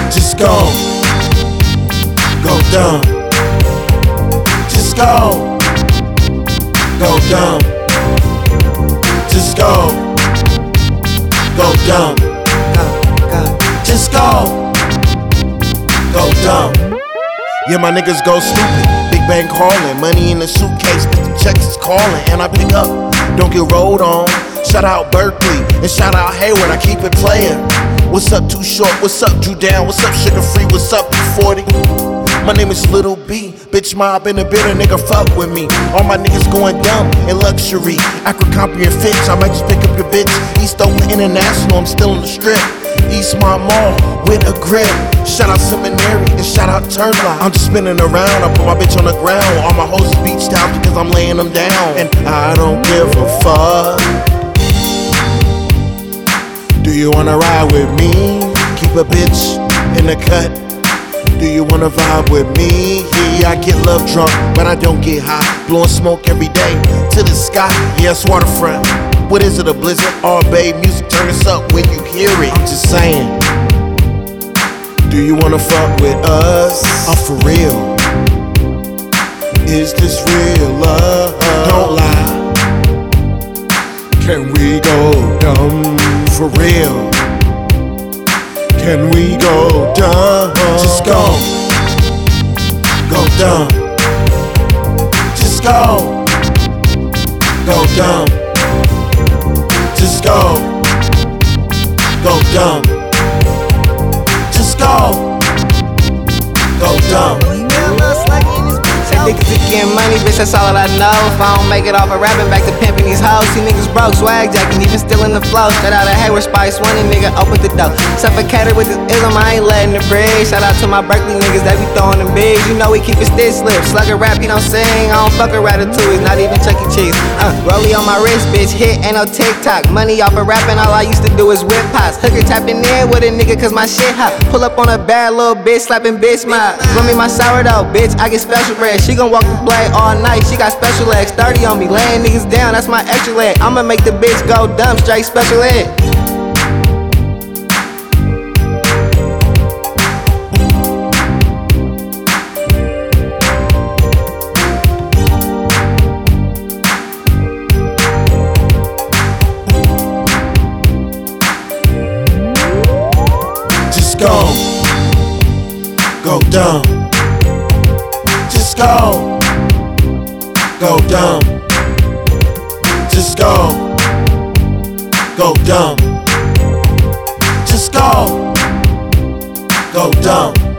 Just go. Go dumb. Just go. Go dumb. Just go. Go dumb. Just go. Go dumb. Yeah, my niggas go stupid. Big bang calling, money in the suitcase, but the checks is calling, and I pick up. Don't get rolled on. Shout out Berkeley and shout out Hayward. I keep it playing. What's up, Too Short? What's up, Drew Down? What's up, Sugar Free? What's up, B40? My name is Little B. Bitch mob in the building, nigga, fuck with me. All my niggas going dumb in luxury. Acrocompian Fitch, I might just pick up your bitch. East Oakland International, I'm still on the strip. East my mall with a grip. Shout out Seminary and shout out Turnlock. I'm just spinning around, I put my bitch on the ground. All my hoes is beached out because I'm laying them down. And I don't give a fuck. Do you wanna ride with me? Keep a bitch in the cut. Do you wanna vibe with me? Yeah, I get love drunk, but I don't get high. Blowing smoke every day to the sky. Yeah, it's waterfront. What is it, a blizzard? Oh, babe, music turn us up when you hear it. I'm just saying. Do you wanna fuck with us? Oh, for real. Is this real love? Don't lie. Can we go dumb? For real. Can we go dumb? Just go. Go dumb. Just go. Go dumb. Just go. Go dumb. Just go. Go dumb. Niggas be getting money, bitch, that's all that I know. If I don't make it off of rapping, back to pimping these hoes. See niggas broke, swag jacking, even still in the flow. Shout out to Hayward Spice, one nigga opened the door. Suffocated with this ism, I ain't letting it breathe. Shout out to my Berkeley niggas, they be throwing them bigs. You know we keep it stiff slip. Slugger rap, he don't sing. I don't fuck a ratatouille, not even Chuck E. Cheese. Rollie on my wrist, bitch, hit, ain't no TikTok. Money off of rapping, all I used to do is whip pots. Hooker tapping in with a nigga, cause my shit hot. Pull up on a bad little bitch, slapping bitch mouth. Run me my sourdough, bitch, I get special bread. She gon' walk the blade all night, she got special legs. 30 on me, laying niggas down, that's my extra leg. I'ma make the bitch go dumb, straight special ed. Just go. Go dumb. Just go. Go dumb. Just go. Go dumb. Just go. Go dumb.